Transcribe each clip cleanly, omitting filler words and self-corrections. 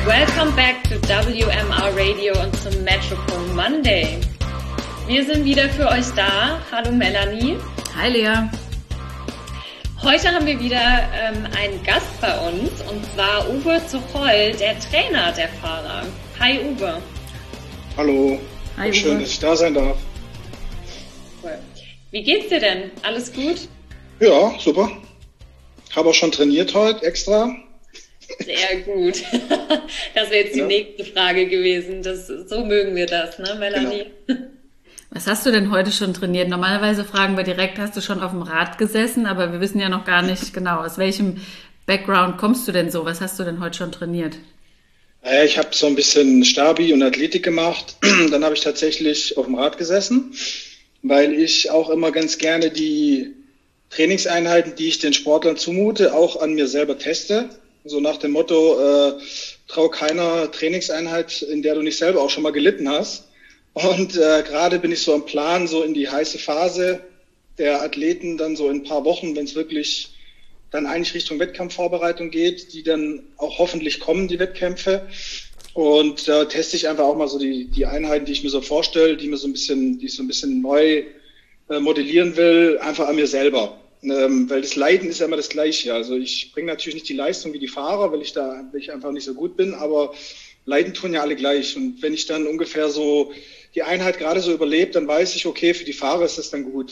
Welcome back to WMR Radio und zum Metropol Monday. Wir sind wieder für euch da. Hallo Melanie. Hi Lea. Heute haben wir wieder einen Gast bei uns, und zwar Uwe Zuchol, der Trainer der Fahrer. Hi Uwe. Hallo. Hi, schön, Uwe. dass ich da sein darf. Cool. Wie geht's dir denn? Alles gut? Ja, super. Habe auch schon trainiert heute extra. Sehr gut. Das wäre jetzt die nächste Frage gewesen. So mögen wir das, ne, Melanie? Genau. Was hast du denn heute schon trainiert? Normalerweise fragen wir direkt, hast du schon auf dem Rad gesessen? Aber wir wissen ja noch gar nicht genau, aus welchem Background kommst du denn so? Was hast du denn heute schon trainiert? Ich habe so ein bisschen Stabi und Athletik gemacht. Dann habe ich tatsächlich auf dem Rad gesessen, weil ich auch immer ganz gerne die Trainingseinheiten, die ich den Sportlern zumute, auch an mir selber teste. So nach dem Motto, trau keiner Trainingseinheit, in der du nicht selber auch schon mal gelitten hast. Und gerade bin ich so am Plan, so in die heiße Phase der Athleten, dann so in ein paar Wochen, wenn es wirklich dann eigentlich Richtung Wettkampfvorbereitung geht, die dann auch hoffentlich kommen, die Wettkämpfe. Und da teste ich einfach auch mal so die Einheiten, die ich mir so vorstelle, die ich so ein bisschen neu modellieren will, einfach an mir selber. Weil das Leiden ist ja immer das Gleiche. Also ich bringe natürlich nicht die Leistung wie die Fahrer, weil ich einfach nicht so gut bin, aber Leiden tun ja alle gleich. Und wenn ich dann ungefähr so die Einheit gerade so überlebe, dann weiß ich, okay, für die Fahrer ist das dann gut.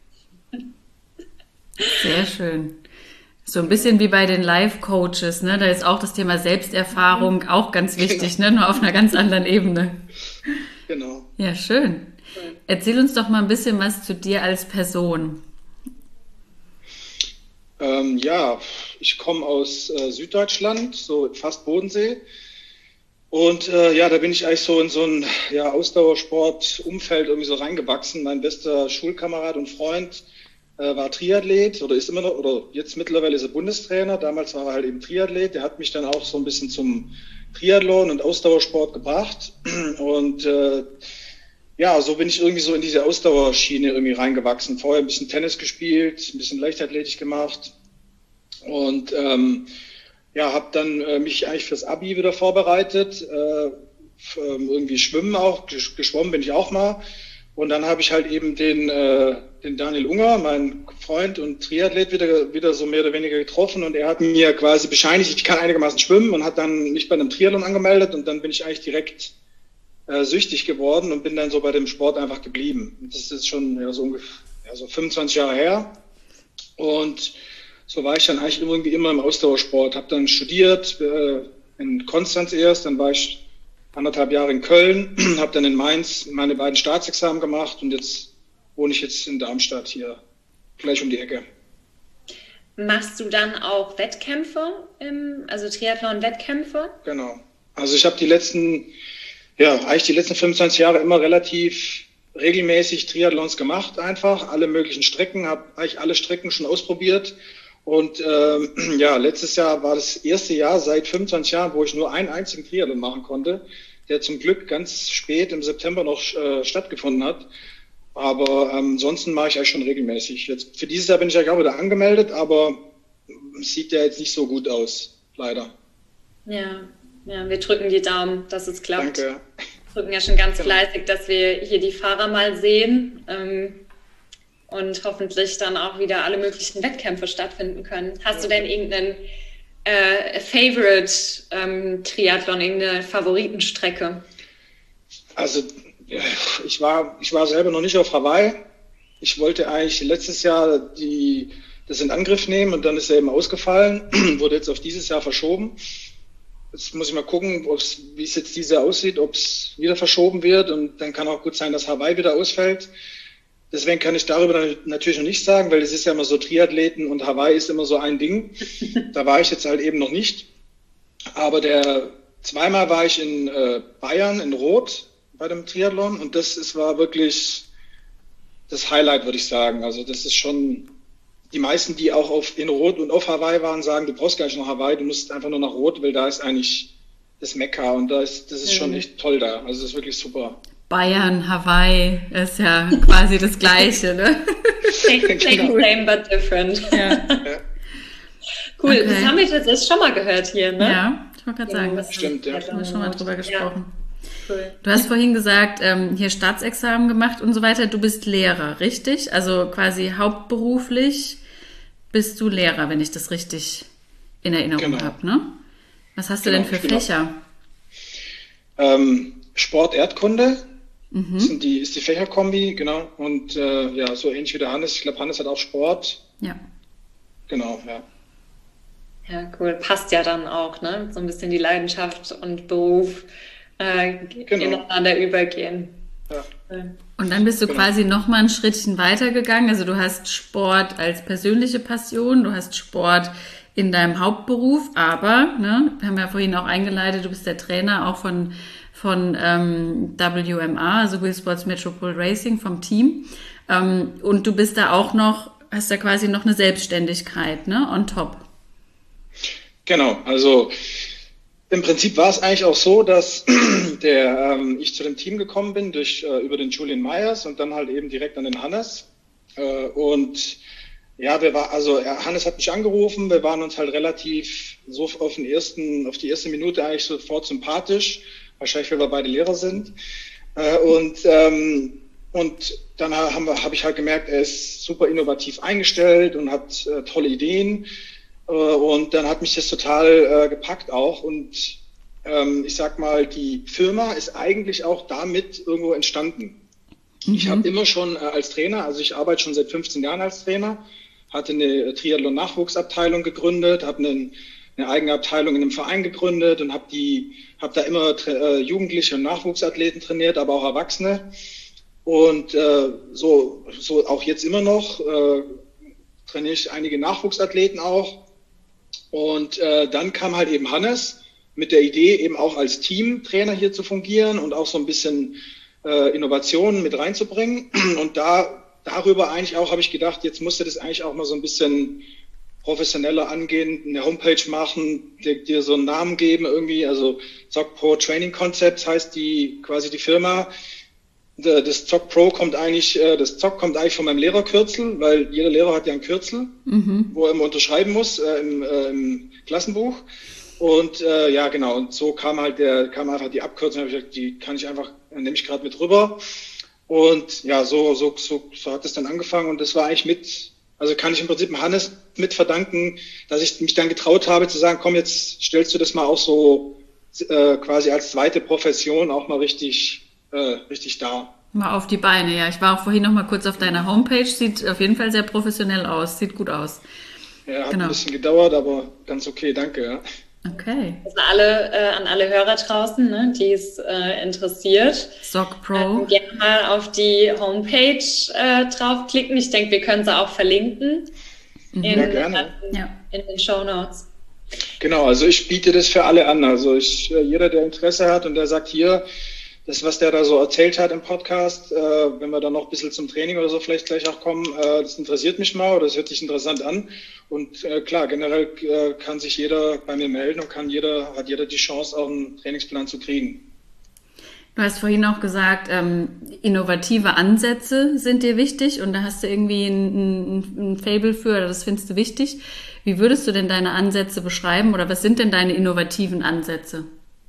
Sehr schön. So ein bisschen wie bei den Life-Coaches, ne? Da ist auch das Thema Selbsterfahrung auch ganz wichtig, ne? Nur auf einer ganz anderen Ebene. Genau. Ja, schön. Erzähl uns doch mal ein bisschen was zu dir als Person. Ich komme aus Süddeutschland, so fast Bodensee. Und da bin ich eigentlich so in so ein Ausdauersport-Umfeld irgendwie so reingewachsen. Mein bester Schulkamerad und Freund war Triathlet oder ist immer noch, oder jetzt mittlerweile ist er Bundestrainer. Damals war er halt eben Triathlet. Der hat mich dann auch so ein bisschen zum Triathlon und Ausdauersport gebracht. Und so bin ich irgendwie so in diese Ausdauerschiene irgendwie reingewachsen. Vorher ein bisschen Tennis gespielt, ein bisschen Leichtathletik gemacht und habe dann mich eigentlich fürs Abi wieder vorbereitet. Irgendwie Schwimmen auch, geschwommen bin ich auch mal. Und dann habe ich halt eben den Daniel Unger, mein Freund und Triathlet, wieder so mehr oder weniger getroffen. Und er hat mir quasi bescheinigt, ich kann einigermaßen schwimmen, und hat dann mich bei einem Triathlon angemeldet. Und dann bin ich eigentlich direkt süchtig geworden und bin dann so bei dem Sport einfach geblieben. Das ist schon so ungefähr 25 Jahre her. Und so war ich dann eigentlich irgendwie immer im Ausdauersport. Habe dann studiert in Konstanz erst, dann war ich 1,5 Jahre in Köln, habe dann in Mainz meine beiden Staatsexamen gemacht, und jetzt wohne ich jetzt in Darmstadt hier, gleich um die Ecke. Machst du dann auch Wettkämpfe, also Triathlon-Wettkämpfe? Genau. Also ich habe die letzten 25 Jahre immer relativ regelmäßig Triathlons gemacht, einfach alle möglichen Strecken, habe eigentlich alle Strecken schon ausprobiert. Und letztes Jahr war das erste Jahr seit 25 Jahren, wo ich nur einen einzigen Triathlon machen konnte, der zum Glück ganz spät im September noch stattgefunden hat. Aber ansonsten mache ich eigentlich schon regelmäßig. Jetzt für dieses Jahr bin ich eigentlich auch wieder angemeldet, aber es sieht ja jetzt nicht so gut aus, leider. Ja, wir drücken die Daumen, dass es klappt. Danke. Wir drücken ja schon ganz fleißig, dass wir hier die Fahrer mal sehen und hoffentlich dann auch wieder alle möglichen Wettkämpfe stattfinden können. Hast du denn irgendeinen Favorite Triathlon, irgendeine Favoritenstrecke? Also ich war selber noch nicht auf Hawaii. Ich wollte eigentlich letztes Jahr das in Angriff nehmen, und dann ist er eben ausgefallen, wurde jetzt auf dieses Jahr verschoben. Jetzt muss ich mal gucken, wie es jetzt dieses Jahr aussieht, ob es wieder verschoben wird, und dann kann auch gut sein, dass Hawaii wieder ausfällt. Deswegen kann ich darüber natürlich noch nichts sagen, weil es ist ja immer so Triathleten und Hawaii ist immer so ein Ding. Da war ich jetzt halt eben noch nicht. Aber zweimal war ich in Bayern, in Rot, bei dem Triathlon, und war wirklich das Highlight, würde ich sagen. Also das ist schon, die meisten, die auch in Rot und auf Hawaii waren, sagen, du brauchst gar nicht nach Hawaii, du musst einfach nur nach Rot, weil da ist eigentlich das Mekka, und das ist schon echt toll da. Also das ist wirklich super. Bayern, Hawaii ist ja quasi das Gleiche, ne? Same but different. Ja. Cool, Okay. das haben wir tatsächlich schon mal gehört hier, ne? Ja, wollte gerade sagen, das stimmt, ja. haben wir schon mal drüber gesprochen. Ja. Cool. Du hast vorhin gesagt, hier Staatsexamen gemacht und so weiter. Du bist Lehrer, richtig? Also quasi hauptberuflich bist du Lehrer, wenn ich das richtig in Erinnerung habe, ne? Was hast du denn für Fächer? Sport, Erdkunde ist die Fächerkombi, genau. Und ja, so ähnlich wie der Hannes. Ich glaube, Hannes hat auch Sport. Ja. Genau, ja. Ja, cool. Passt ja dann auch, ne? So ein bisschen die Leidenschaft und Beruf ineinander übergehen. Ja. Und dann bist du quasi nochmal ein Schrittchen weitergegangen. Also du hast Sport als persönliche Passion, du hast Sport in deinem Hauptberuf, aber, ne, wir haben ja vorhin auch eingeleitet, du bist der Trainer auch von WMR, also Wheel Sports Metropole Racing vom Team. Und du bist da auch noch, hast da quasi noch eine Selbstständigkeit, ne, on top. Genau, also im Prinzip war es eigentlich auch so, dass ich zu dem Team gekommen bin über den Julian Myers und dann halt eben direkt an den Hannes. Und ja, Hannes hat mich angerufen, wir waren uns halt relativ so auf die erste Minute eigentlich sofort sympathisch, wahrscheinlich weil wir beide Lehrer sind. Und dann habe ich halt gemerkt, er ist super innovativ eingestellt und hat tolle Ideen. Und dann hat mich das total gepackt auch. Und ich sag mal, die Firma ist eigentlich auch damit irgendwo entstanden. Ich habe immer schon als Trainer, also ich arbeite schon seit 15 Jahren als Trainer, hatte eine Triathlon-Nachwuchsabteilung gegründet, habe eine eigene Abteilung in einem Verein gegründet und habe da immer Jugendliche und Nachwuchsathleten trainiert, aber auch Erwachsene. Und so auch jetzt immer noch trainiere ich einige Nachwuchsathleten auch. Und dann kam halt eben Hannes mit der Idee, eben auch als Teamtrainer hier zu fungieren und auch so ein bisschen Innovationen mit reinzubringen. Und darüber eigentlich auch habe ich gedacht, jetzt musst du das eigentlich auch mal so ein bisschen professioneller angehen, eine Homepage machen, dir so einen Namen geben irgendwie. Also Zoc Pro Training Concepts heißt quasi die Firma. Das Zoc Pro kommt eigentlich von meinem Lehrerkürzel, weil jeder Lehrer hat ja ein Kürzel, wo er immer unterschreiben muss im Klassenbuch. Und ja, genau. Und so kam einfach die Abkürzung. Habe ich gesagt, die nehme ich gerade mit rüber. Und ja, so hat es dann angefangen. Und das war eigentlich also kann ich im Prinzip Hannes mit verdanken, dass ich mich dann getraut habe zu sagen, komm, jetzt stellst du das mal auch so quasi als zweite Profession auch mal richtig dar. Mal auf die Beine, ja. Ich war auch vorhin noch mal kurz auf deiner Homepage. Sieht auf jeden Fall sehr professionell aus. Sieht gut aus. Ja, hat ein bisschen gedauert, aber ganz okay, danke. Ja. Okay. Also an alle Hörer draußen, ne, die es interessiert. Zoc Pro. Gerne mal auf die Homepage draufklicken. Ich denke, wir können sie auch verlinken gerne. In den Shownotes. Genau, also ich biete das für alle an. Also jeder, der Interesse hat und der sagt, hier, das, was der da so erzählt hat im Podcast, wenn wir dann noch ein bisschen zum Training oder so vielleicht gleich auch kommen, das interessiert mich mal oder das hört sich interessant an. Und klar, generell kann sich jeder bei mir melden und hat jeder die Chance, auch einen Trainingsplan zu kriegen. Du hast vorhin auch gesagt, innovative Ansätze sind dir wichtig und da hast du irgendwie ein Faible für, oder das findest du wichtig. Wie würdest du denn deine Ansätze beschreiben oder was sind denn deine innovativen Ansätze?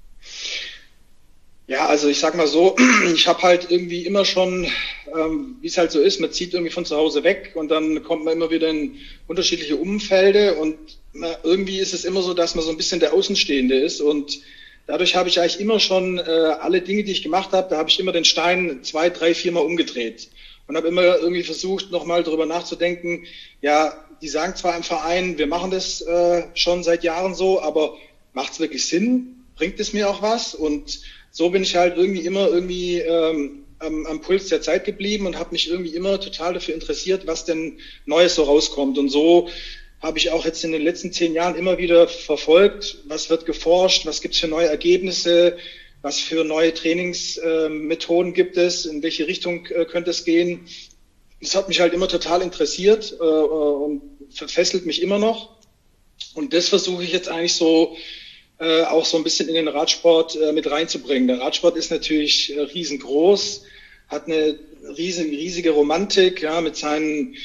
Ja, also ich sag mal so, ich habe halt irgendwie immer schon, wie es halt so ist, man zieht irgendwie von zu Hause weg und dann kommt man immer wieder in unterschiedliche Umfelde und irgendwie ist es immer so, dass man so ein bisschen der Außenstehende ist und dadurch habe ich eigentlich immer schon alle Dinge, die ich gemacht habe, da habe ich immer den Stein 2, 3, 4 Mal umgedreht und habe immer irgendwie versucht, nochmal darüber nachzudenken, ja, die sagen zwar im Verein, wir machen das schon seit Jahren so, aber macht es wirklich Sinn? Bringt es mir auch was? Und so bin ich halt immer am Puls der Zeit geblieben und habe mich irgendwie immer total dafür interessiert, was denn Neues so rauskommt. Und so habe ich auch jetzt in den letzten 10 Jahren immer wieder verfolgt, was wird geforscht, was gibt's für neue Ergebnisse, was für neue Trainingsmethoden gibt es, in welche Richtung könnte es gehen. Das hat mich halt immer total interessiert und fesselt mich immer noch. Und das versuche ich jetzt eigentlich so auch so ein bisschen in den Radsport mit reinzubringen. Der Radsport ist natürlich riesengroß, hat eine riesige Romantik, ja, mit seinen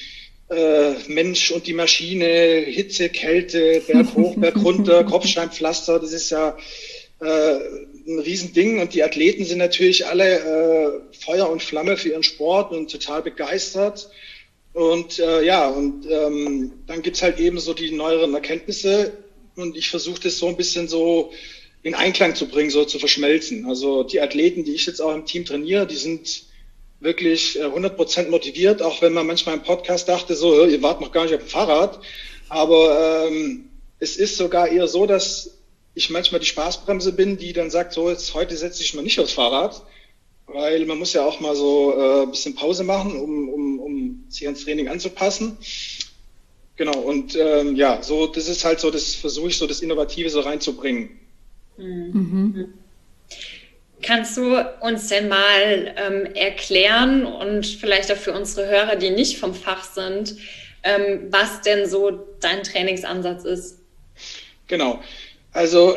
Mensch und die Maschine, Hitze, Kälte, Berg hoch, Berg runter, Kopfsteinpflaster, das ist ja ein Riesending. Und die Athleten sind natürlich alle Feuer und Flamme für ihren Sport und total begeistert. Und dann gibt's halt eben so die neueren Erkenntnisse und ich versuche das so ein bisschen so in Einklang zu bringen, so zu verschmelzen. Also die Athleten, die ich jetzt auch im Team trainiere, die sind wirklich 100% motiviert, auch wenn man manchmal im Podcast dachte, so, ihr wart noch gar nicht auf dem Fahrrad. Aber es ist sogar eher so, dass ich manchmal die Spaßbremse bin, die dann sagt, so, jetzt heute setze ich mal nicht aufs Fahrrad, weil man muss ja auch mal so ein bisschen Pause machen, um sich ans Training anzupassen. Genau, und so, das ist halt so, das versuche ich so, das Innovative so reinzubringen. Mhm. Kannst du uns denn mal erklären und vielleicht auch für unsere Hörer, die nicht vom Fach sind, was denn so dein Trainingsansatz ist? Genau, also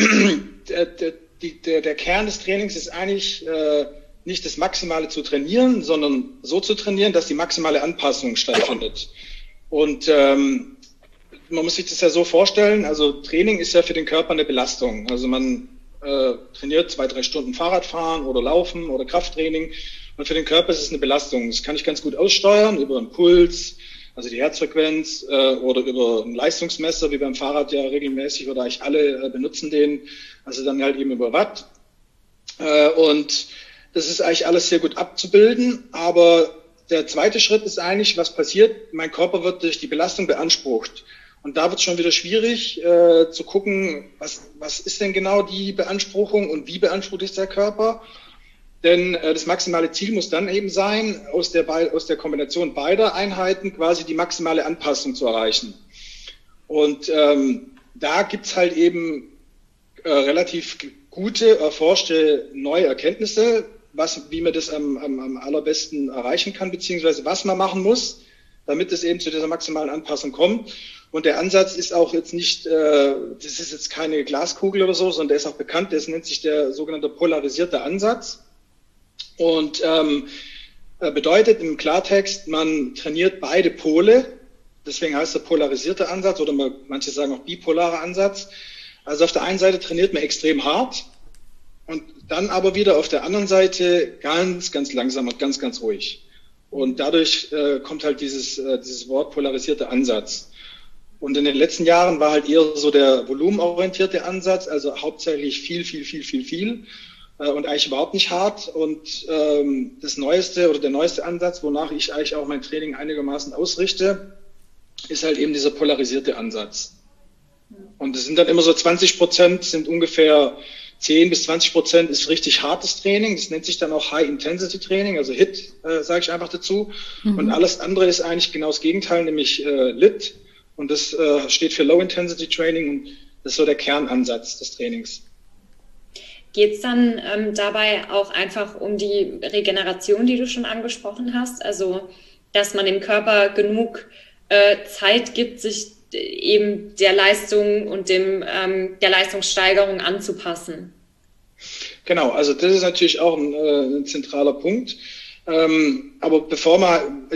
der Kern des Trainings ist eigentlich nicht das Maximale zu trainieren, sondern so zu trainieren, dass die maximale Anpassung stattfindet. Und man muss sich das ja so vorstellen, also Training ist ja für den Körper eine Belastung. Also man trainiert 2-3 Stunden Fahrradfahren oder Laufen oder Krafttraining und für den Körper ist es eine Belastung. Das kann ich ganz gut aussteuern über einen Puls, also die Herzfrequenz oder über ein Leistungsmesser, wie beim Fahrrad ja regelmäßig oder eigentlich alle benutzen den, also dann halt eben über Watt. Und das ist eigentlich alles sehr gut abzubilden, aber der zweite Schritt ist eigentlich, was passiert? Mein Körper wird durch die Belastung beansprucht. Und da wird es schon wieder schwierig zu gucken, was ist denn genau die Beanspruchung und wie beansprucht ist der Körper? Denn das maximale Ziel muss dann eben sein, aus der Kombination beider Einheiten quasi die maximale Anpassung zu erreichen. Und da gibt's halt eben relativ gute, erforschte neue Erkenntnisse, wie man das am allerbesten erreichen kann, beziehungsweise was man machen muss, damit es eben zu dieser maximalen Anpassung kommt. Und der Ansatz ist auch jetzt nicht, das ist jetzt keine Glaskugel oder so, sondern der ist auch bekannt, das nennt sich der sogenannte polarisierte Ansatz. Und bedeutet im Klartext, man trainiert beide Pole, deswegen heißt der polarisierte Ansatz oder manche sagen auch bipolarer Ansatz. Also auf der einen Seite trainiert man extrem hart und dann aber wieder auf der anderen Seite ganz, ganz langsam und ganz, ganz ruhig. Und dadurch kommt halt dieses Wort polarisierter Ansatz. Und in den letzten Jahren war halt eher so der volumenorientierte Ansatz, also hauptsächlich viel und eigentlich überhaupt nicht hart. Und der neueste Ansatz, wonach ich eigentlich auch mein Training einigermaßen ausrichte, ist halt eben dieser polarisierte Ansatz. Und es sind dann immer so 20%, sind ungefähr 10-20% ist richtig hartes Training. Das nennt sich dann auch High-Intensity-Training, also HIIT, sage ich einfach dazu. Mhm. Und alles andere ist eigentlich genau das Gegenteil, nämlich LIT. Und das steht für Low-Intensity-Training und das ist so der Kernansatz des Trainings. Geht es dann dabei auch einfach um die Regeneration, die du schon angesprochen hast? Also, dass man dem Körper genug Zeit gibt, sich eben der Leistung und der Leistungssteigerung anzupassen. Genau, also das ist natürlich auch ein zentraler Punkt. Aber bevor man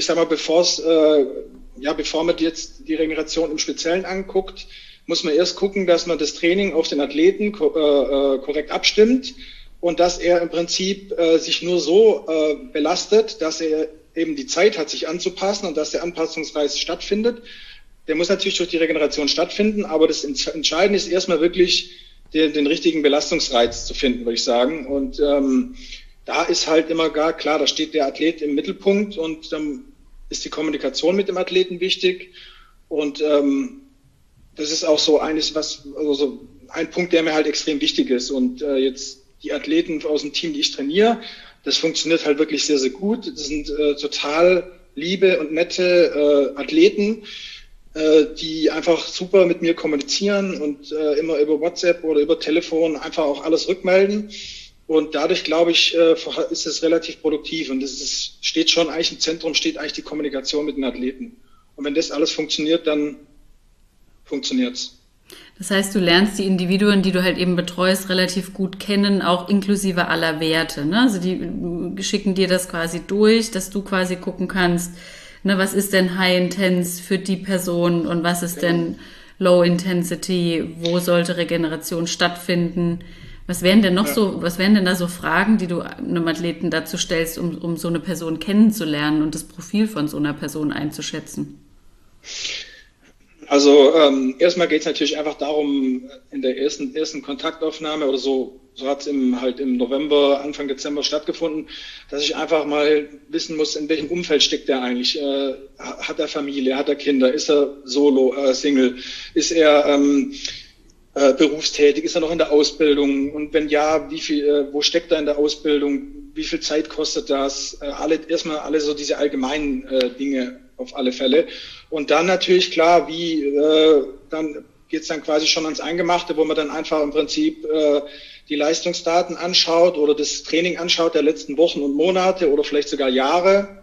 jetzt die Regeneration im Speziellen anguckt, muss man erst gucken, dass man das Training auf den Athleten korrekt abstimmt und dass er im Prinzip sich nur so belastet, dass er eben die Zeit hat, sich anzupassen und dass der Anpassungsreiz stattfindet. Der muss natürlich durch die Regeneration stattfinden, aber das Entscheidende ist erstmal wirklich den richtigen Belastungsreiz zu finden, würde ich sagen. Und da ist halt immer gar klar, da steht der Athlet im Mittelpunkt und dann ist die Kommunikation mit dem Athleten wichtig. Und das ist auch so ein Punkt, der mir halt extrem wichtig ist. Und jetzt die Athleten aus dem Team, die ich trainiere, das funktioniert halt wirklich sehr, sehr gut. Das sind total liebe und nette Athleten, die einfach super mit mir kommunizieren und immer über WhatsApp oder über Telefon einfach auch alles rückmelden. Und dadurch, glaube ich, ist es relativ produktiv. Und steht schon eigentlich im Zentrum, steht eigentlich die Kommunikation mit den Athleten. Und wenn das alles funktioniert, dann funktioniert's. Das heißt, du lernst die Individuen, die du halt eben betreust, relativ gut kennen, auch inklusive aller Werte, ne? Also die schicken dir das quasi durch, dass du quasi gucken kannst, ne, was ist denn High Intense für die Person und was ist denn Low Intensity, wo sollte Regeneration stattfinden? Was wären denn was wären denn da so Fragen, die du einem Athleten dazu stellst, um so eine Person kennenzulernen und das Profil von so einer Person einzuschätzen? Also erstmal geht es natürlich einfach darum, in der ersten Kontaktaufnahme oder so hat es im November, Anfang Dezember stattgefunden, dass ich einfach mal wissen muss, in welchem Umfeld steckt er eigentlich. Hat er Familie, hat er Kinder, ist er solo, Single, ist er berufstätig, ist er noch in der Ausbildung und wenn ja, wo steckt er in der Ausbildung, wie viel Zeit kostet das? Erstmal alle so diese allgemeinen Dinge auf alle Fälle. Und dann natürlich klar, dann geht's dann quasi schon ans Eingemachte, wo man dann einfach im Prinzip die Leistungsdaten anschaut oder das Training anschaut der letzten Wochen und Monate oder vielleicht sogar Jahre.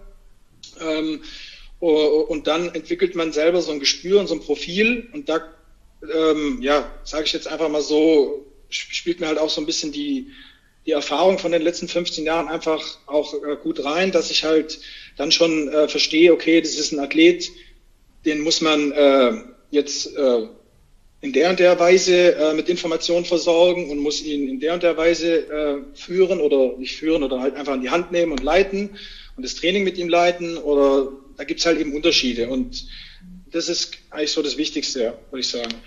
Und dann entwickelt man selber so ein Gespür und so ein Profil. Und da, sage ich jetzt einfach mal so, spielt mir halt auch so ein bisschen die Erfahrung von den letzten 15 Jahren einfach auch gut rein, dass ich halt dann schon verstehe, okay, das ist ein Athlet, den muss man jetzt in der und der Weise mit Informationen versorgen und muss ihn in der und der Weise führen oder nicht führen oder halt einfach in die Hand nehmen und leiten und das Training mit ihm leiten oder da gibt's halt eben Unterschiede und das ist eigentlich so das Wichtigste, würde ich sagen.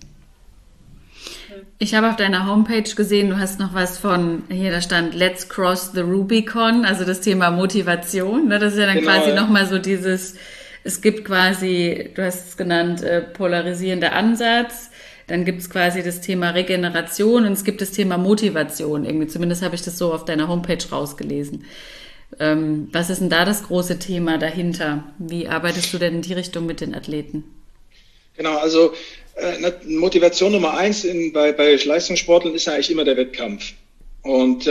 Ich habe auf deiner Homepage gesehen, du hast noch was hier da stand Let's Cross the Rubicon, also das Thema Motivation, ne? Das ist ja dann quasi nochmal so es gibt quasi, du hast es genannt, polarisierender Ansatz, dann gibt es quasi das Thema Regeneration und es gibt das Thema Motivation, irgendwie, zumindest habe ich das so auf deiner Homepage rausgelesen. Was ist denn da das große Thema dahinter? Wie arbeitest du denn in die Richtung mit den Athleten? Genau, also Motivation Nummer 1 bei Leistungssportlern ist ja eigentlich immer der Wettkampf. Und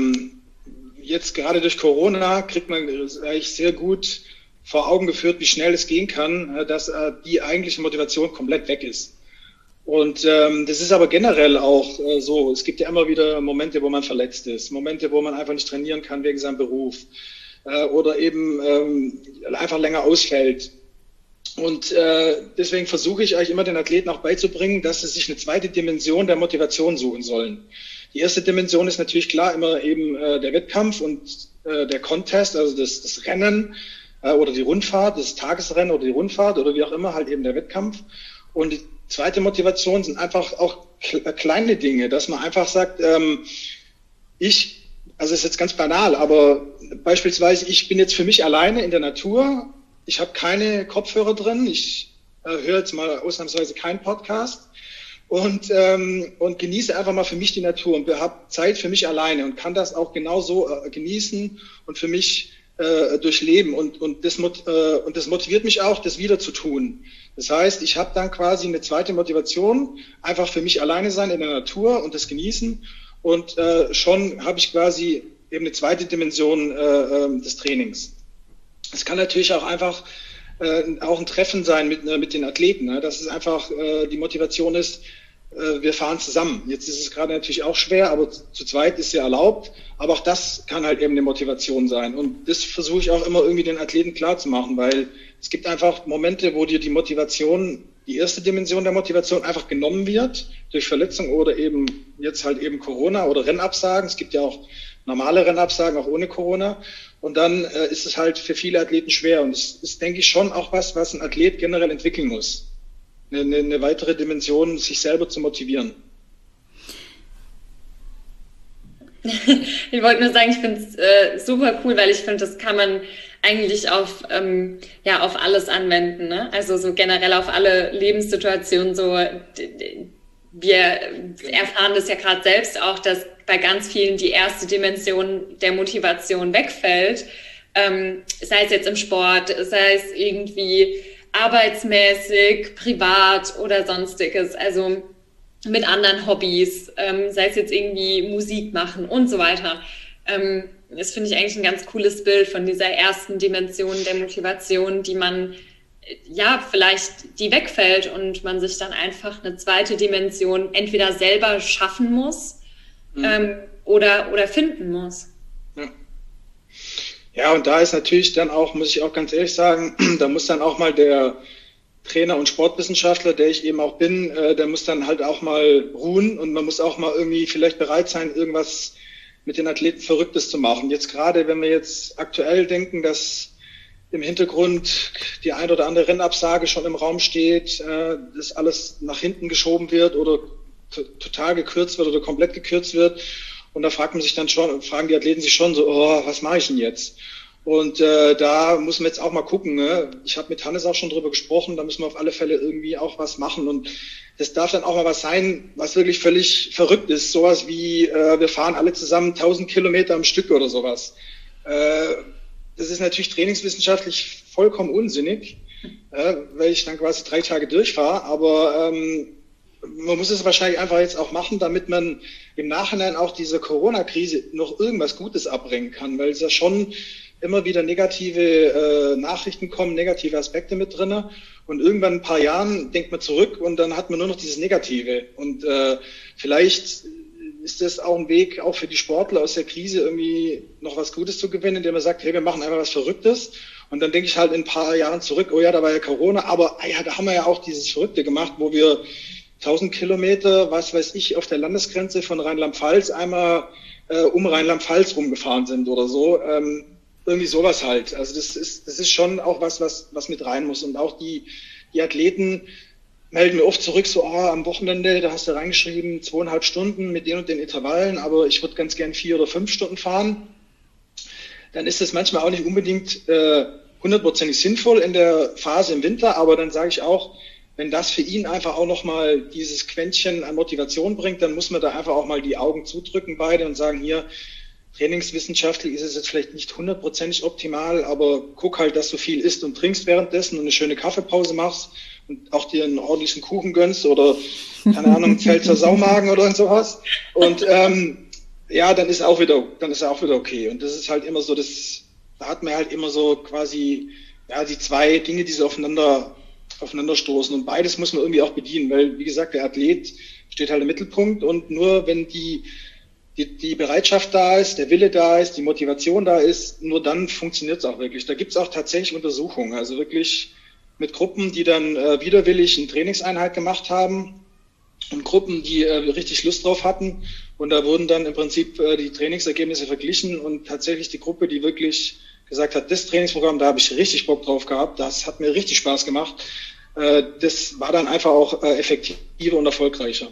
jetzt gerade durch Corona kriegt man eigentlich sehr gut vor Augen geführt, wie schnell es gehen kann, dass die eigentliche Motivation komplett weg ist. Und das ist aber generell auch so. Es gibt ja immer wieder Momente, wo man verletzt ist, Momente, wo man einfach nicht trainieren kann wegen seinem Beruf oder eben einfach länger ausfällt. Und deswegen versuche ich eigentlich immer den Athleten auch beizubringen, dass sie sich eine zweite Dimension der Motivation suchen sollen. Die erste Dimension ist natürlich klar immer eben der Wettkampf und der Contest, also das Rennen oder die Rundfahrt, das Tagesrennen oder die Rundfahrt oder wie auch immer, halt eben der Wettkampf. Und die zweite Motivation sind einfach auch kleine Dinge, dass man einfach sagt, also ist jetzt ganz banal, aber beispielsweise ich bin jetzt für mich alleine in der Natur, ich habe keine Kopfhörer drin, ich höre jetzt mal ausnahmsweise keinen Podcast und genieße einfach mal für mich die Natur und habe Zeit für mich alleine und kann das auch genauso genießen und für mich durchleben und das motiviert mich auch, das wieder zu tun. Das heißt, ich habe dann quasi eine zweite Motivation, einfach für mich alleine sein in der Natur und das genießen und schon habe ich quasi eben eine zweite Dimension des Trainings. Es kann natürlich auch einfach auch ein Treffen sein mit den Athleten, ne? Dass es einfach die Motivation ist, wir fahren zusammen. Jetzt ist es gerade natürlich auch schwer, aber zu zweit ist ja erlaubt. Aber auch das kann halt eben eine Motivation sein. Und das versuche ich auch immer irgendwie den Athleten klar zu machen, weil es gibt einfach Momente, wo dir die Motivation, die erste Dimension der Motivation einfach genommen wird durch Verletzung oder eben jetzt halt eben Corona oder Rennabsagen. Es gibt ja auch normale Rennabsagen, auch ohne Corona. Und dann ist es halt für viele Athleten schwer. Und es ist, denke ich, schon auch was ein Athlet generell entwickeln muss. Eine weitere Dimension, sich selber zu motivieren. Ich wollte nur sagen, ich finde es super cool, weil ich finde, das kann man eigentlich auf alles anwenden, ne? Also so generell auf alle Lebenssituationen. So, wir erfahren das ja gerade selbst auch, dass bei ganz vielen die erste Dimension der Motivation wegfällt. Sei es jetzt im Sport, sei es irgendwie arbeitsmäßig, privat oder sonstiges, also mit anderen Hobbys, sei es jetzt irgendwie Musik machen und so weiter. Das finde ich eigentlich ein ganz cooles Bild von dieser ersten Dimension der Motivation, die man, vielleicht die wegfällt und man sich dann einfach eine zweite Dimension entweder selber schaffen muss oder finden muss. Ja, und da ist natürlich dann auch, muss ich auch ganz ehrlich sagen, da muss dann auch mal der Trainer und Sportwissenschaftler, der ich eben auch bin, der muss dann halt auch mal ruhen und man muss auch mal irgendwie vielleicht bereit sein, irgendwas mit den Athleten Verrücktes zu machen. Jetzt gerade, wenn wir jetzt aktuell denken, dass im Hintergrund die ein oder andere Rennabsage schon im Raum steht, dass alles nach hinten geschoben wird oder total gekürzt wird oder komplett gekürzt wird. Und da fragen die Athleten sich schon so, oh, was mache ich denn jetzt? Und da muss man jetzt auch mal gucken. Ne? Ich habe mit Hannes auch schon drüber gesprochen, da müssen wir auf alle Fälle irgendwie auch was machen. Und das darf dann auch mal was sein, was wirklich völlig verrückt ist. Sowas wie, wir fahren alle zusammen 1000 Kilometer am Stück oder sowas. Das ist natürlich trainingswissenschaftlich vollkommen unsinnig, weil ich dann quasi 3 Tage durchfahre. Aber man muss es wahrscheinlich einfach jetzt auch machen, damit man im Nachhinein auch dieser Corona-Krise noch irgendwas Gutes abbringen kann, weil es ja schon immer wieder negative Nachrichten kommen, negative Aspekte mit drinne. Und irgendwann in ein paar Jahren denkt man zurück und dann hat man nur noch dieses Negative. Und vielleicht ist das auch ein Weg, auch für die Sportler aus der Krise irgendwie noch was Gutes zu gewinnen, indem man sagt, hey, wir machen einfach was Verrücktes. Und dann denke ich halt in ein paar Jahren zurück, oh ja, da war ja Corona, aber ja, da haben wir ja auch dieses Verrückte gemacht, wo wir 1000 Kilometer, was weiß ich, auf der Landesgrenze von Rheinland-Pfalz einmal um Rheinland-Pfalz rumgefahren sind oder so. Irgendwie sowas halt. Also das ist schon auch was mit rein muss. Und auch die Athleten melden mir oft zurück, so, am Wochenende, da hast du reingeschrieben, 2,5 Stunden mit den und den Intervallen, aber ich würde ganz gern 4 oder 5 Stunden fahren. Dann ist das manchmal auch nicht unbedingt 100% sinnvoll in der Phase im Winter, aber dann sage ich auch, wenn das für ihn einfach auch nochmal dieses Quäntchen an Motivation bringt, dann muss man da einfach auch mal die Augen zudrücken beide und sagen, hier, trainingswissenschaftlich ist es jetzt vielleicht nicht 100% optimal, aber guck halt, dass du viel isst und trinkst währenddessen und eine schöne Kaffeepause machst und auch dir einen ordentlichen Kuchen gönnst oder, keine Ahnung, Pfälzer Saumagen oder sowas. Und ja, dann ist er auch wieder okay. Und das ist halt immer so, da hat man halt immer so quasi, ja, die 2 Dinge, die so aufeinander stoßen. Und beides muss man irgendwie auch bedienen, weil, wie gesagt, der Athlet steht halt im Mittelpunkt und nur wenn die Bereitschaft da ist, der Wille da ist, die Motivation da ist, nur dann funktioniert es auch wirklich. Da gibt es auch tatsächlich Untersuchungen, also wirklich mit Gruppen, die dann widerwillig eine Trainingseinheit gemacht haben und Gruppen, die richtig Lust drauf hatten. Und da wurden dann im Prinzip die Trainingsergebnisse verglichen und tatsächlich die Gruppe, die wirklich gesagt hat, das Trainingsprogramm, da habe ich richtig Bock drauf gehabt, das hat mir richtig Spaß gemacht, das war dann einfach auch effektiver und erfolgreicher.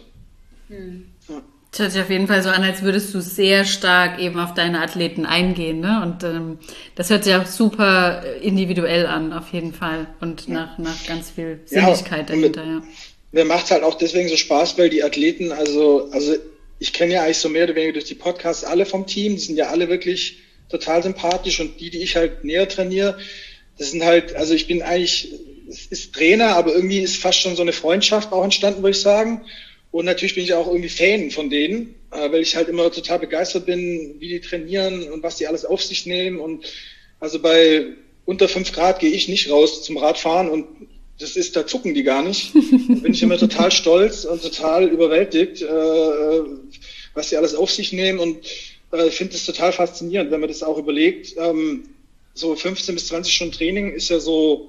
Ja. Das hört sich auf jeden Fall so an, als würdest du sehr stark eben auf deine Athleten eingehen, ne? Und das hört sich auch super individuell an, auf jeden Fall. Und nach ganz viel Sinnlichkeit dahinter, ja. Mir macht es halt auch deswegen so Spaß, weil die Athleten, also ich kenne ja eigentlich so mehr oder weniger durch die Podcasts alle vom Team, die sind ja alle wirklich total sympathisch und die ich halt näher trainiere, das sind halt, also ich bin eigentlich, es ist Trainer, aber irgendwie ist fast schon so eine Freundschaft auch entstanden, würde ich sagen. Und natürlich bin ich auch irgendwie Fan von denen, weil ich halt immer total begeistert bin, wie die trainieren und was die alles auf sich nehmen. Und also bei unter 5 Grad gehe ich nicht raus zum Radfahren und da zucken die gar nicht. Da bin ich immer total stolz und total überwältigt, was die alles auf sich nehmen. Und ich finde das total faszinierend, wenn man das auch überlegt. So 15 bis 20 Stunden Training ist ja so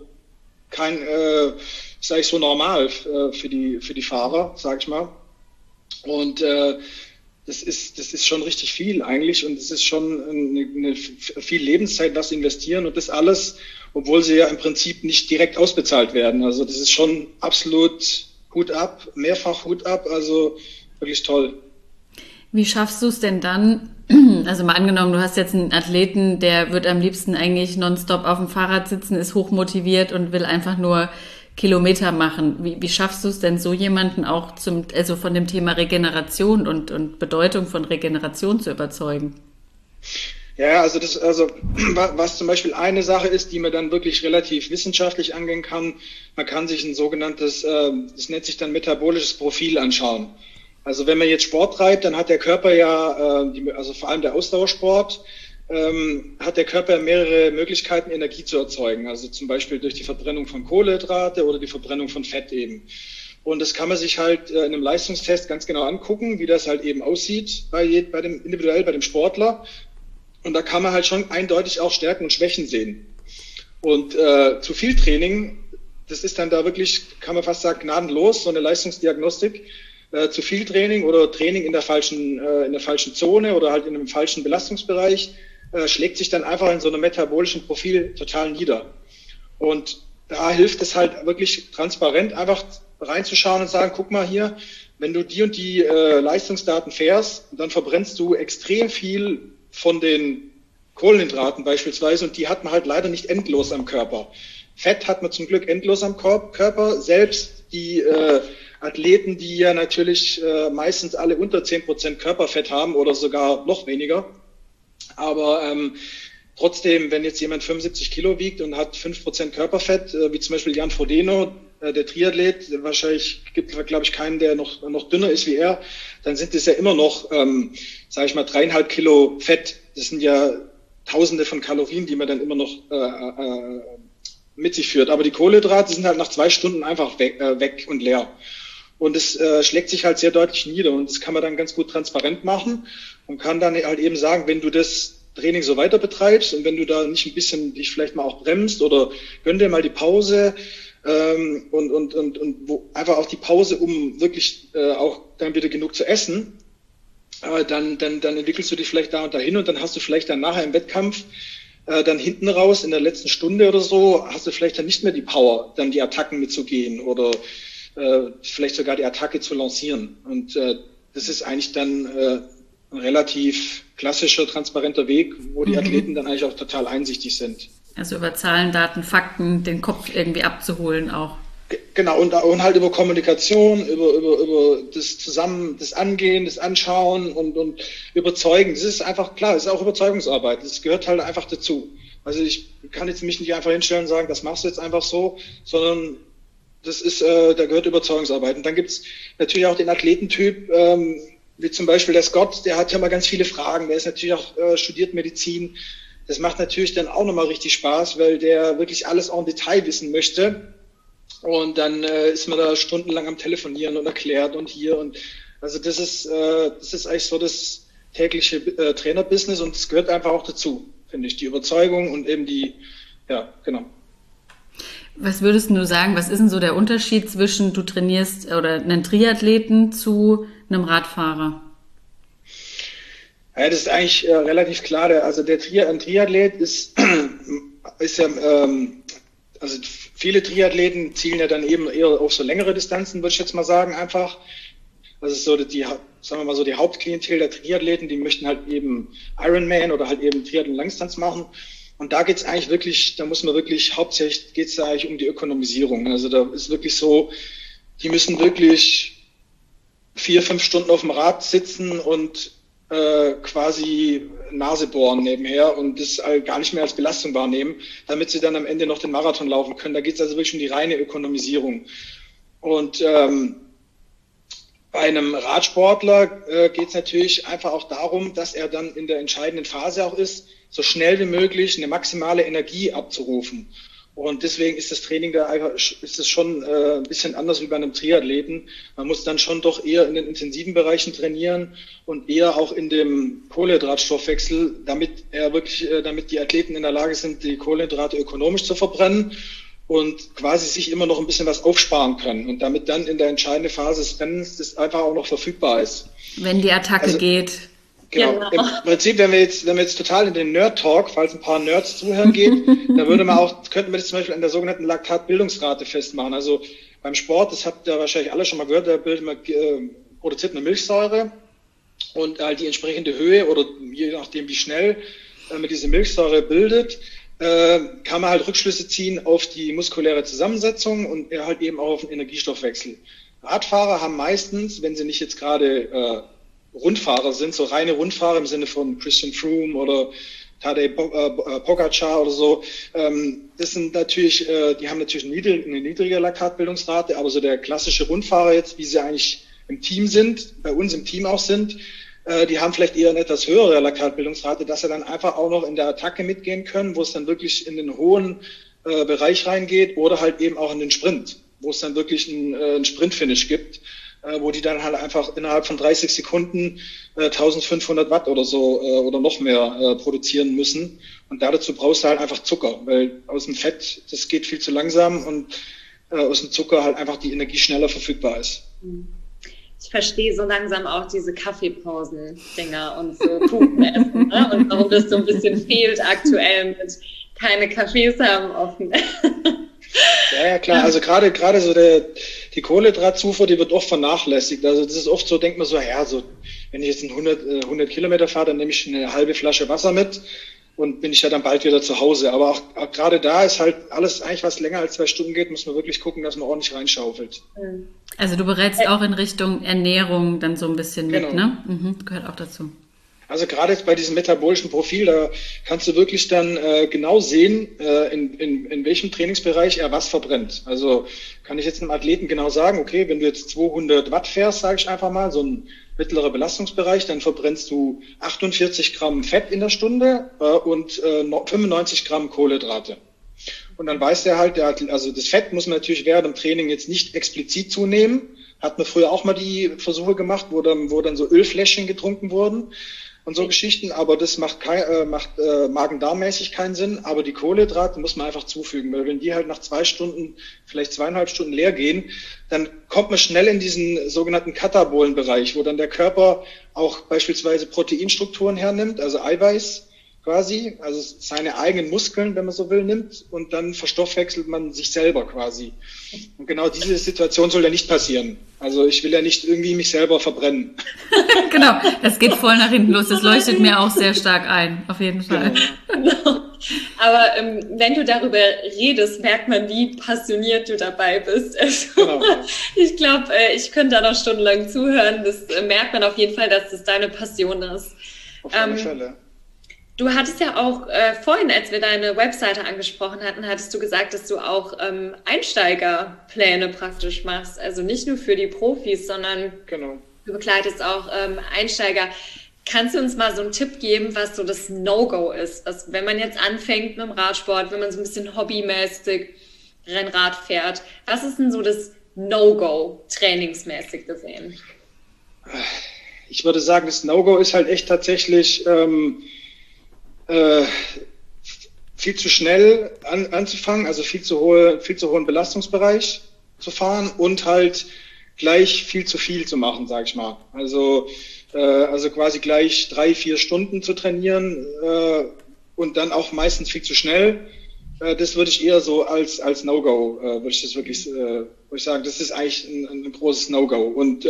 ist eigentlich so normal für die Fahrer, sag ich mal. Und das ist schon richtig viel eigentlich und es ist schon eine viel Lebenszeit, was sie investieren und das alles, obwohl sie ja im Prinzip nicht direkt ausbezahlt werden. Also das ist schon absolut Hut ab, mehrfach Hut ab, also wirklich toll. Wie schaffst du es denn dann, also mal angenommen, du hast jetzt einen Athleten, der wird am liebsten eigentlich nonstop auf dem Fahrrad sitzen, ist hochmotiviert und will einfach nur Kilometer machen. Wie schaffst du es denn, so jemanden auch also von dem Thema Regeneration und Bedeutung von Regeneration zu überzeugen? Ja, also was zum Beispiel eine Sache ist, die man dann wirklich relativ wissenschaftlich angehen kann, man kann sich ein sogenanntes, das nennt sich dann metabolisches Profil anschauen. Also wenn man jetzt Sport treibt, dann hat der Körper ja, also vor allem der Ausdauersport, hat der Körper mehrere Möglichkeiten, Energie zu erzeugen. Also zum Beispiel durch die Verbrennung von Kohlenhydrate oder die Verbrennung von Fett eben. Und das kann man sich halt in einem Leistungstest ganz genau angucken, wie das halt eben aussieht individuell bei dem Sportler. Und da kann man halt schon eindeutig auch Stärken und Schwächen sehen. Und zu viel Training, das ist dann da wirklich, kann man fast sagen, gnadenlos, so eine Leistungsdiagnostik. Zu viel Training oder Training in der falschen Zone oder halt in einem falschen Belastungsbereich schlägt sich dann einfach in so einem metabolischen Profil total nieder. Und da hilft es halt wirklich transparent einfach reinzuschauen und sagen, guck mal hier, wenn du die und die Leistungsdaten fährst, dann verbrennst du extrem viel von den Kohlenhydraten beispielsweise und die hat man halt leider nicht endlos am Körper. Fett hat man zum Glück endlos am Körper. Selbst die Athleten, die ja natürlich meistens alle unter 10% Körperfett haben oder sogar noch weniger. Aber trotzdem, wenn jetzt jemand 75 Kilo wiegt und hat 5% Körperfett, wie zum Beispiel Jan Frodeno, der Triathlet, wahrscheinlich gibt es, glaube ich, keinen, der noch dünner ist wie er, dann sind es ja immer noch, sage ich mal, 3,5 Kilo Fett. Das sind ja Tausende von Kalorien, die man dann immer noch mit sich führt. Aber die Kohlenhydrate sind halt nach 2 Stunden einfach weg und leer. Und es schlägt sich halt sehr deutlich nieder. Und das kann man dann ganz gut transparent machen und kann dann halt eben sagen, wenn du das Training so weiter betreibst und wenn du da nicht ein bisschen dich vielleicht mal auch bremst oder gönn dir mal die Pause und wo einfach auch die Pause, um wirklich auch dann wieder genug zu essen, dann entwickelst du dich vielleicht da und dahin und dann hast du vielleicht dann nachher im Wettkampf dann hinten raus in der letzten Stunde oder so, hast du vielleicht dann nicht mehr die Power, dann die Attacken mitzugehen oder vielleicht sogar die Attacke zu lancieren. Und das ist eigentlich dann ein relativ klassischer, transparenter Weg, wo die Athleten dann eigentlich auch total einsichtig sind. Also über Zahlen, Daten, Fakten den Kopf irgendwie abzuholen auch. Genau, und halt über Kommunikation, über das Angehen, das Anschauen und Überzeugen. Das ist einfach klar, das ist auch Überzeugungsarbeit. Das gehört halt einfach dazu. Also ich kann jetzt mich nicht einfach hinstellen und sagen, das machst du jetzt einfach so, sondern das ist, da gehört Überzeugungsarbeit. Und dann gibt's natürlich auch den Athletentyp, wie zum Beispiel der Scott, der hat ja mal ganz viele Fragen. Der ist natürlich auch studiert Medizin. Das macht natürlich dann auch nochmal richtig Spaß, weil der wirklich alles en Detail wissen möchte. Und dann ist man da stundenlang am Telefonieren und erklärt und hier und also das ist eigentlich so das tägliche Trainerbusiness und es gehört einfach auch dazu, finde ich, die Überzeugung und eben ja, genau. Was würdest du sagen, was ist denn so der Unterschied zwischen du trainierst oder einen Triathleten zu einem Radfahrer? Ja, das ist eigentlich relativ klar. Also ein Triathlet ist ja, also viele Triathleten zielen ja dann eben eher auf so längere Distanzen, würde ich jetzt mal sagen, einfach. Das ist so sagen wir mal so die Hauptklientel der Triathleten, die möchten halt eben Ironman oder halt eben Triathlon Langdistanz machen. Und da geht's eigentlich wirklich, da muss man wirklich, hauptsächlich geht's da eigentlich um die Ökonomisierung. Also da ist wirklich so, die müssen wirklich 4-5 Stunden auf dem Rad sitzen und quasi Nase bohren nebenher und das gar nicht mehr als Belastung wahrnehmen, damit sie dann am Ende noch den Marathon laufen können. Da geht es also wirklich um die reine Ökonomisierung. Und bei einem Radsportler geht es natürlich einfach auch darum, dass er dann in der entscheidenden Phase auch ist, so schnell wie möglich eine maximale Energie abzurufen. Und deswegen ist das Training da einfach, ist es schon ein bisschen anders wie bei einem Triathleten. Man muss dann schon doch eher in den intensiven Bereichen trainieren und eher auch in dem Kohlenhydratstoffwechsel, damit die Athleten in der Lage sind, die Kohlenhydrate ökonomisch zu verbrennen und quasi sich immer noch ein bisschen was aufsparen können und damit dann in der entscheidenden Phase des Rennens das einfach auch noch verfügbar ist. Wenn die Attacke geht. Genau. Im Prinzip, wenn wir jetzt total in den Nerd-Talk, falls ein paar Nerds zuhören geht, dann könnten wir das zum Beispiel an der sogenannten Laktatbildungsrate festmachen. Also beim Sport, das habt ihr wahrscheinlich alle schon mal gehört, da produziert eine Milchsäure und halt die entsprechende Höhe oder je nachdem wie schnell man diese Milchsäure bildet, kann man halt Rückschlüsse ziehen auf die muskuläre Zusammensetzung und halt eben auch auf den Energiestoffwechsel. Radfahrer haben meistens, wenn sie nicht jetzt gerade Rundfahrer sind, so reine Rundfahrer im Sinne von Christian Froome oder Tadej Pogačar oder so, das sind natürlich, die haben natürlich eine niedrige Laktatbildungsrate, aber so der klassische Rundfahrer jetzt, wie sie eigentlich im Team sind, bei uns im Team auch sind, die haben vielleicht eher eine etwas höhere Laktatbildungsrate, dass sie dann einfach auch noch in der Attacke mitgehen können, wo es dann wirklich in den hohen Bereich reingeht oder halt eben auch in den Sprint, wo es dann wirklich einen Sprintfinish gibt. wo die dann halt einfach innerhalb von 30 Sekunden 1500 Watt oder so oder noch mehr produzieren müssen. Und dazu brauchst du halt einfach Zucker, weil aus dem Fett, das geht viel zu langsam und aus dem Zucker halt einfach die Energie schneller verfügbar ist. Ich verstehe so langsam auch diese Kaffeepausen-Dinger und so Kuchen essen, ne? Und warum das so ein bisschen fehlt aktuell mit keine Cafés haben offen. Ja, klar. Also gerade so die Kohlenhydratzufuhr, die wird oft vernachlässigt. Also das ist oft so, denkt man so, ja, so wenn ich jetzt 100 Kilometer fahre, dann nehme ich eine halbe Flasche Wasser mit und bin ich ja dann bald wieder zu Hause. Aber auch gerade da ist halt alles eigentlich, was länger als 2 Stunden geht, muss man wirklich gucken, dass man ordentlich reinschaufelt. Also du berätst auch in Richtung Ernährung dann so ein bisschen mit, Genau. ne? Gehört auch dazu. Also gerade jetzt bei diesem metabolischen Profil, da kannst du wirklich dann genau sehen, in welchem Trainingsbereich er was verbrennt. Also kann ich jetzt einem Athleten genau sagen, okay, wenn du jetzt 200 Watt fährst, sage ich einfach mal, so ein mittlerer Belastungsbereich, dann verbrennst du 48 Gramm Fett in der Stunde und 95 Gramm Kohlenhydrate. Und dann weiß der halt, also das Fett muss man natürlich während dem Training jetzt nicht explizit zunehmen. Hat man früher auch mal die Versuche gemacht, wo dann so Ölfläschchen getrunken wurden und so Geschichten, aber das macht magen-darm-mäßig keinen Sinn, aber die Kohlenhydrate muss man einfach zufügen, weil wenn die halt nach 2 Stunden, vielleicht 2,5 Stunden leer gehen, dann kommt man schnell in diesen sogenannten Katabolenbereich, wo dann der Körper auch beispielsweise Proteinstrukturen hernimmt, also Eiweiß quasi, also seine eigenen Muskeln, wenn man so will, nimmt und dann verstoffwechselt man sich selber quasi. Und genau diese Situation soll ja nicht passieren. Also ich will ja nicht irgendwie mich selber verbrennen. Genau, das geht voll nach hinten los. Das leuchtet mir auch sehr stark ein, auf jeden Fall. Genau. Aber wenn du darüber redest, merkt man, wie passioniert du dabei bist. Also, Genau. Ich glaube, ich könnte da noch stundenlang zuhören. Das merkt man auf jeden Fall, dass das deine Passion ist. Auf alle Fälle. Du hattest ja auch vorhin, als wir deine Webseite angesprochen hatten, hattest du gesagt, dass du auch Einsteigerpläne praktisch machst. Also nicht nur für die Profis, sondern Genau. du begleitest auch Einsteiger. Kannst du uns mal so einen Tipp geben, was so das No-Go ist? Was, wenn man jetzt anfängt mit dem Radsport, wenn man so ein bisschen hobbymäßig Rennrad fährt, was ist denn so das No-Go trainingsmäßig gesehen? Ich würde sagen, das No-Go ist halt echt tatsächlich viel zu schnell anzufangen, also viel zu hohen Belastungsbereich zu fahren und halt gleich viel zu viel zu machen, sag ich mal. Also quasi gleich 3-4 Stunden zu trainieren und dann auch meistens viel zu schnell. Das würde ich eher so als No-Go, würde ich das wirklich, würde ich sagen, das ist eigentlich ein großes No-Go. Und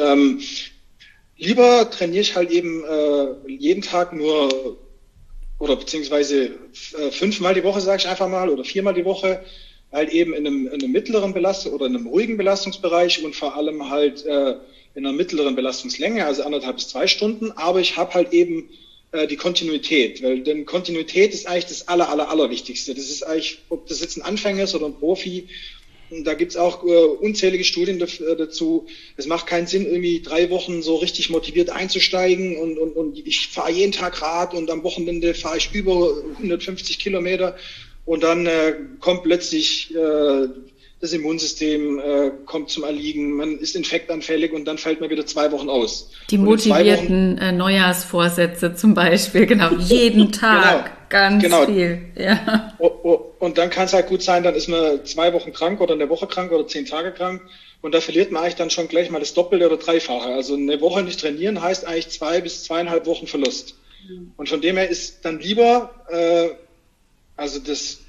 lieber trainiere ich halt eben jeden Tag nur oder beziehungsweise 5-mal die Woche, sage ich einfach mal, oder 4-mal die Woche, halt eben in einem mittleren Belastung oder in einem ruhigen Belastungsbereich und vor allem halt in einer mittleren Belastungslänge, also 1,5 bis 2 Stunden. Aber ich habe halt eben die Kontinuität, weil denn Kontinuität ist eigentlich das Allerwichtigste. Das ist eigentlich, ob das jetzt ein Anfänger ist oder ein Profi, da gibt's auch unzählige Studien dazu. Es macht keinen Sinn, irgendwie 3 Wochen so richtig motiviert einzusteigen und ich fahre jeden Tag Rad und am Wochenende fahre ich über 150 Kilometer und dann kommt plötzlich das Immunsystem kommt zum Erliegen, man ist infektanfällig und dann fällt man wieder 2 Wochen aus. Die motivierten Neujahrsvorsätze zum Beispiel, genau, jeden Tag ganz viel. Ja. Und dann kann es halt gut sein, dann ist man 2 Wochen krank oder eine Woche krank oder 10 Tage krank und da verliert man eigentlich dann schon gleich mal das Doppelte oder Dreifache. Also eine Woche nicht trainieren heißt eigentlich 2 bis 2,5 Wochen Verlust. Und von dem her ist dann lieber, also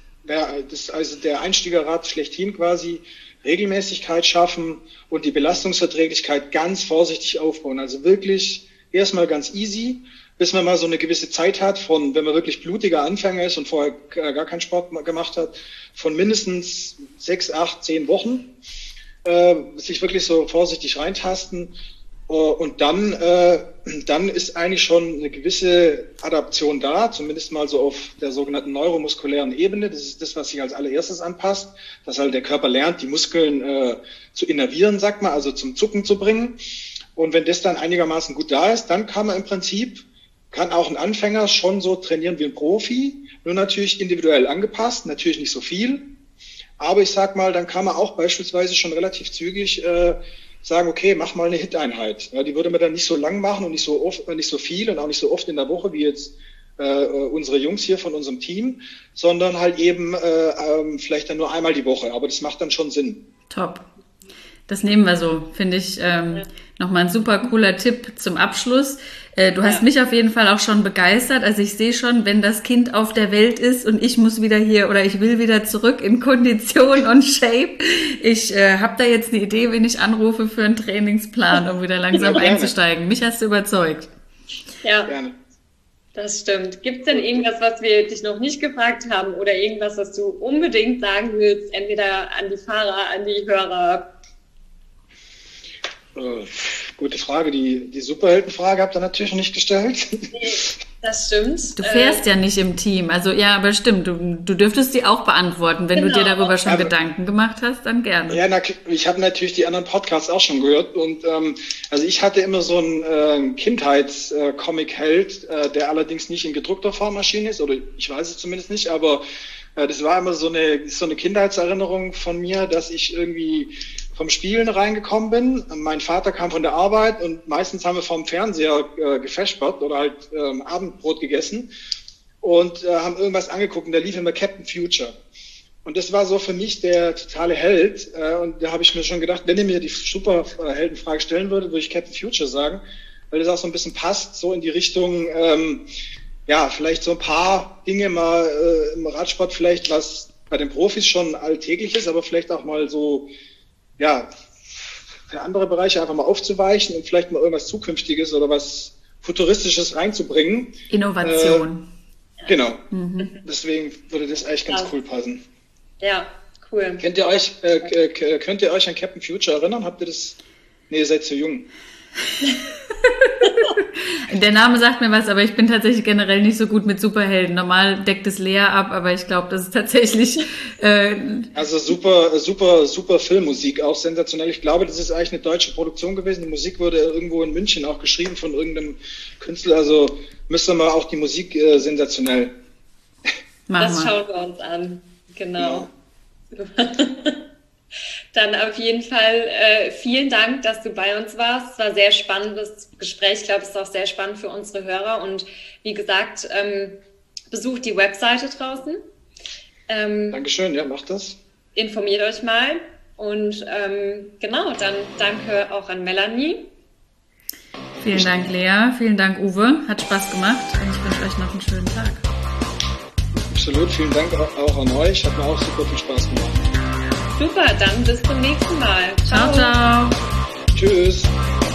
der Einsteigerrat schlechthin quasi, Regelmäßigkeit schaffen und die Belastungsverträglichkeit ganz vorsichtig aufbauen. Also wirklich erstmal ganz easy, bis man mal so eine gewisse Zeit hat von, wenn man wirklich blutiger Anfänger ist und vorher gar keinen Sport gemacht hat, von mindestens 6, 8, 10 Wochen, sich wirklich so vorsichtig reintasten. Und dann ist eigentlich schon eine gewisse Adaption da, zumindest mal so auf der sogenannten neuromuskulären Ebene. Das ist das, was sich als allererstes anpasst, dass halt der Körper lernt, die Muskeln zu innervieren, sagt man, also zum Zucken zu bringen. Und wenn das dann einigermaßen gut da ist, dann kann auch ein Anfänger schon so trainieren wie ein Profi, nur natürlich individuell angepasst, natürlich nicht so viel. Aber ich sag mal, dann kann man auch beispielsweise schon relativ zügig sagen, okay, mach mal eine Hit-Einheit. Ja, die würde man dann nicht so lang machen und nicht so oft, nicht so viel und auch nicht so oft in der Woche wie jetzt unsere Jungs hier von unserem Team, sondern halt eben vielleicht dann nur einmal die Woche. Aber das macht dann schon Sinn. Top. Das nehmen wir so, finde ich nochmal ein super cooler Tipp zum Abschluss. Du hast mich auf jeden Fall auch schon begeistert. Also ich sehe schon, wenn das Kind auf der Welt ist und ich muss wieder hier oder ich will wieder zurück in Kondition und Shape. Ich habe da jetzt eine Idee, wen ich anrufe für einen Trainingsplan, um wieder langsam einzusteigen. Mich hast du überzeugt. Ja, Gerne. Das stimmt. Gibt es denn irgendwas, was wir dich noch nicht gefragt haben oder irgendwas, was du unbedingt sagen willst, entweder an die Fahrer, an die Hörer? Gute Frage. Die Superheldenfrage habt ihr natürlich noch nicht gestellt. Nee, das stimmt. Du fährst ja nicht im Team. Also ja, aber stimmt. Du dürftest sie auch beantworten. Wenn du dir darüber schon Gedanken gemacht hast, dann gerne. Ja, ich habe natürlich die anderen Podcasts auch schon gehört. Und also ich hatte immer so einen Kindheits-Comic-Held, der allerdings nicht in gedruckter Form erschienen ist. Oder ich weiß es zumindest nicht. Aber das war immer so eine Kindheitserinnerung von mir, dass ich irgendwie vom Spielen reingekommen bin. Mein Vater kam von der Arbeit und meistens haben wir vorm Fernseher gefespert oder halt Abendbrot gegessen und haben irgendwas angeguckt und da lief immer Captain Future. Und das war so für mich der totale Held. Und da habe ich mir schon gedacht, wenn ihr mir die Superheldenfrage stellen würdet, würde ich Captain Future sagen, weil das auch so ein bisschen passt, so in die Richtung, vielleicht so ein paar Dinge mal im Radsport vielleicht, was bei den Profis schon alltäglich ist, aber vielleicht auch mal so, für andere Bereiche einfach mal aufzuweichen und vielleicht mal irgendwas Zukünftiges oder was Futuristisches reinzubringen. Innovation. Genau. Deswegen würde das eigentlich ganz cool passen. Ja, cool. Könnt ihr euch an Captain Future erinnern? Habt ihr das? Nee, ihr seid zu jung. Der Name sagt mir was, aber ich bin tatsächlich generell nicht so gut mit Superhelden. Normal deckt es Lea ab, aber ich glaube, das ist tatsächlich... Also super Filmmusik, auch sensationell. Ich glaube, das ist eigentlich eine deutsche Produktion gewesen. Die Musik wurde irgendwo in München auch geschrieben von irgendeinem Künstler. Also müsste man auch die Musik sensationell. Das schauen wir uns an. Genau. Dann auf jeden Fall vielen Dank, dass du bei uns warst. Es war ein sehr spannendes Gespräch. Ich glaube, es ist auch sehr spannend für unsere Hörer. Und wie gesagt, besucht die Webseite draußen. Dankeschön, ja, macht das. Informiert euch mal. Und genau, dann danke auch an Melanie. Vielen Dank, Lea. Vielen Dank, Uwe. Hat Spaß gemacht. Und ich wünsche euch noch einen schönen Tag. Absolut, vielen Dank auch an euch. Hat mir auch super viel Spaß gemacht. Super, dann bis zum nächsten Mal. Ciao, ciao. Tschüss.